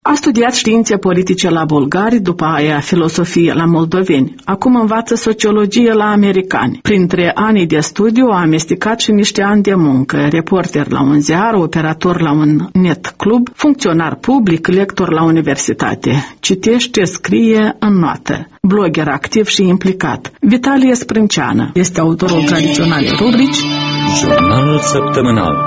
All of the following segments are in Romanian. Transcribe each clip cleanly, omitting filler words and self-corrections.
A studiat științe politice la bulgari, după aia filosofie la moldoveni. Acum învață sociologie la americani. Printre anii de studiu a amestecat și niște ani de muncă. Reporter la un ziar, operator la un net club, funcționar public, lector la universitate. Citește, scrie, înnoată. Blogger activ și implicat. Vitalie Sprânceană este autorul tradiționalei rubrici Jurnalul săptămânal.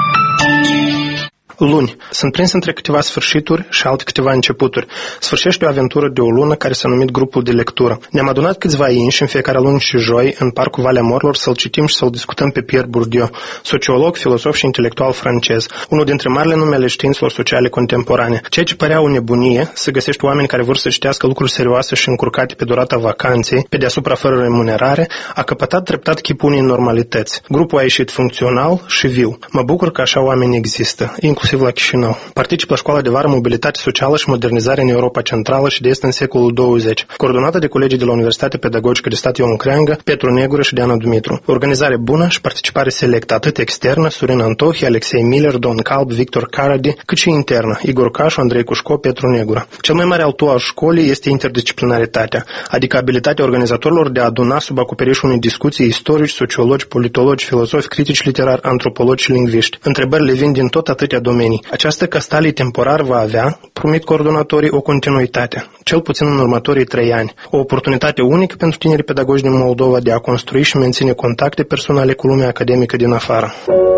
Luni. Sunt prins între câteva sfârșituri și alte câteva începuturi. Sfârșește o aventură de o lună care s-a numit Grupul de Lectură. Ne-am adunat câțiva inși în fiecare luni și joi în Parcul Valea Morilor să-l citim și să-l discutăm pe Pierre Bourdieu, sociolog, filosof și intelectual francez, unul dintre marile nume ale științelor sociale contemporane. Ceea ce părea o nebunie, să găsești oameni care vor să citească lucruri serioase și încurcate pe durata vacanței, pe deasupra fără remunerare, a căpătat treptat chipul unei normalități. Grupul a ieșit funcțional și viu. Mă bucur că așa oameni există, inclusiv la Chișinău. Particip la școala de vară Mobilitate Socială și Modernizare în Europa Centrală și de Est în secolul 20, coordonată de colegii de la Universitatea Pedagogică de Stat Ion Creangă, Petru Negură și Diana Dumitru. Organizare bună și participare selectă, atât externă, Sorin Antohi, Alexei Miller, Don Calb, Victor Caradi, cât și internă, Igor Cașu, Andrei Cușco, Petru Negură. Cel mai mare atu al școlii este interdisciplinaritatea, adică abilitatea organizatorilor de a aduna sub acoperișul unei discuții istorici, sociologi, politologi, filozofi, critici literari, antropologi și lingviști. Întrebările vin din tot atâtea domenii. Această castalie temporar va avea, promit coordonatorii, o continuitate, cel puțin în următorii 3 ani. O oportunitate unică pentru tinerii pedagogi din Moldova de a construi și menține contacte personale cu lumea academică din afară.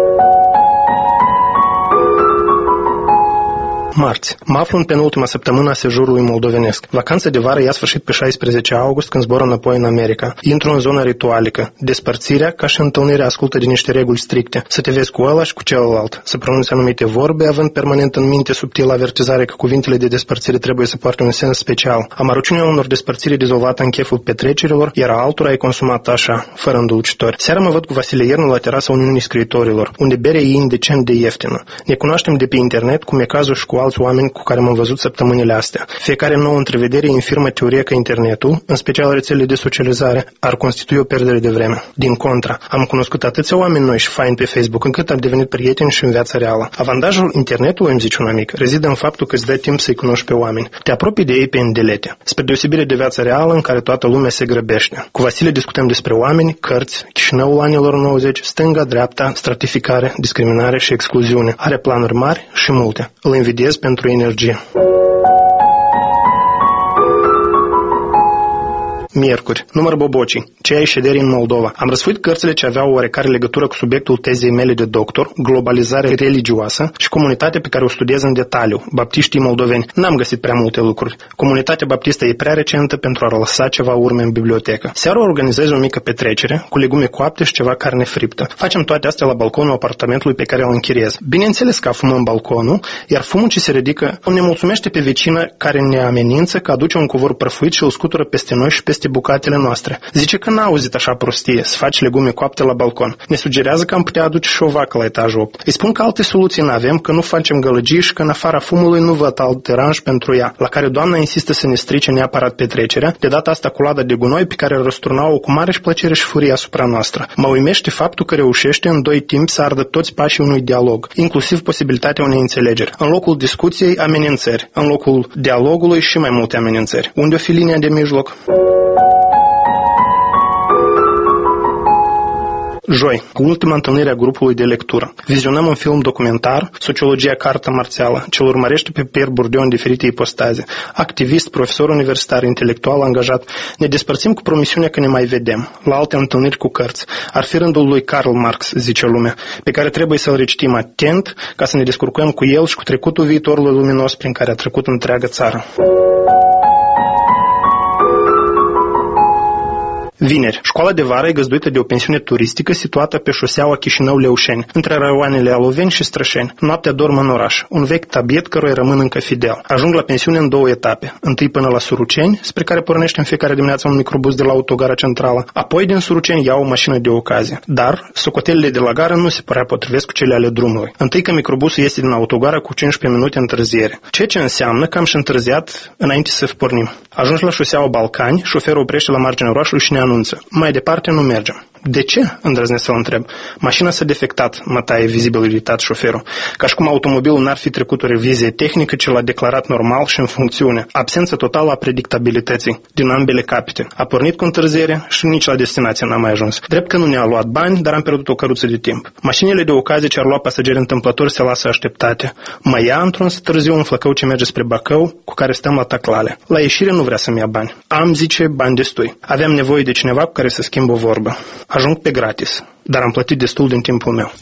Marți. Mă aflu în penultima săptămână a sejurului moldovenesc. Vacanța de vară ia sfârșit pe 16 august, când zbor înapoi în America. Intru în zona ritualică. Despărțirea, ca și întâlnirea, ascultă de niște reguli stricte. Să te vezi cu ăla și cu celălalt. Să pronunți anumite vorbe, având permanent în minte subtil avertizare că cuvintele de despărțire trebuie să poarte un sens special. Amărăciunea unor despărțiri dizolvată în cheful petrecerilor, iar altora e consumată așa, fără îndulcitori. Seara mă văd cu Vasile Iernu la terasa Uniunii Scriitorilor, unde berea e indecent de ieftină. Ne cunoaștem de pe internet, cum e cazul și cu alți oameni cu care m-am văzut săptămânile astea. Fiecare nouă întrevedere infirmă teoria că internetul, în special rețelele de socializare, ar constitui o pierdere de vreme. Din contra, am cunoscut atâția oameni noi și faini pe Facebook, încât am devenit prieteni și în viața reală. Avantajul internetului, îmi zice un amic, rezidă în faptul că îți dă timp să-i cunoști pe oameni. Te apropii de ei pe îndelete, spre deosebire de viața reală în care toată lumea se grăbește. Cu Vasile discutăm despre oameni, cărți, Chișinăul anilor 90, stânga, dreapta, stratificare, discriminare și excluziune. Are planuri mari și multe. Îl invidiez pentru energie. Miercuri. Număr Bobocii. Ce ai șederii în Moldova. Am răsfoit cărțile ce aveau oarecare legătură cu subiectul tezei mele de doctor, globalizare religioasă și comunitatea pe care o studiez în detaliu, baptiștii moldoveni. N-am găsit prea multe lucruri. Comunitatea baptistă e prea recentă pentru a lăsa ceva urme în bibliotecă. Seara organizez o mică petrecere cu legume coapte și ceva carne friptă. Facem toate astea la balconul apartamentului pe care îl închiriez. Bineînțeles că fumăm balconul, iar fumul ce se ridică ne mulțumește pe vecină care ne amenință că aduce un covor prăfuit și îl scutură peste noi și peste bucatele noastre. Zice că n-a auzit așa prostie, să faci legume coapte la balcon. Ne sugerează că am putea aduce și o vacă la etajul 8. Îi spun că alte soluții n-avem, că nu facem gălăgii și că în afara fumului nu văd alt deranj pentru ea, la care doamna insistă să ne strice neapărat petrecerea, de data asta cu lada de gunoi pe care răsturnau-o cu mare și plăcere și furie asupra noastră. Mă uimește faptul că reușește în 2 timpi să ardă toți pașii unui dialog, inclusiv posibilitatea unei înțelegeri. În locul discuției, amenințări. În locul dialogului și mai multe amenințări. Unde o fi linia de mijloc? Joi, ultima întâlnire a grupului de lectură. Vizionăm un film documentar, Sociologia Carta Marțială, ce îl urmărește pe Pierre Bourdieu în diferite ipostaze. Activist, profesor universitar, intelectual angajat, ne despărțim cu promisiunea că ne mai vedem, la alte întâlniri cu cărți. Ar fi rândul lui Karl Marx, zice lumea, pe care trebuie să-l recitim atent ca să ne descurcăm cu el și cu trecutul viitorului luminos prin care a trecut întreaga țară. Vineri. Școala de vară e găzduită de o pensiune turistică situată pe șoseaua Chișinău-Leușeni, între raioanele Aloveni și Strășeni. Noaptea dorm în oraș, un vechi tabiet căruia rămân încă fidel. Ajung la pensiune în 2 etape. Întâi până la Suruceni, spre care pornește în fiecare dimineață un microbus de la autogara centrală. Apoi din Suruceni iau o mașină de ocazie. Dar socotelele de la gară nu se prea potrivesc cu cele ale drumului. Întâi că microbusul iese din autogară cu 15 minute întârziere, ceea ce înseamnă că am și întârziat înainte să pornim. Ajuns la șoseaua Balcani, șoferul oprește la marginea orașului și ne anunță: mai departe nu mergem. De ce? Îndrăznesc să-l întreb. Mașina s-a defectat, mă taie vizibil iritat șoferul. Ca și cum automobilul n-ar fi trecut o revizie tehnică ce l-a declarat normal și în funcțiune. Absență totală a predictabilității din ambele capete. A pornit cu întârziere și nici la destinație n-a mai ajuns. Drept că nu ne-a luat bani, dar am pierdut o căruță de timp. Mașinile de ocazie ce ar lua pasageri întâmplători se lasă așteptate. Mă ia într-un târziu un flăcău ce merge spre Bacău, cu care stăm la Taclale. La ieșire nu vrea să-mi ia bani. Am, zice, bani destui. Aveam nevoie de cineva cu care să schimb o vorbă. Ajung pe gratis, dar am plătit destul din timpul meu.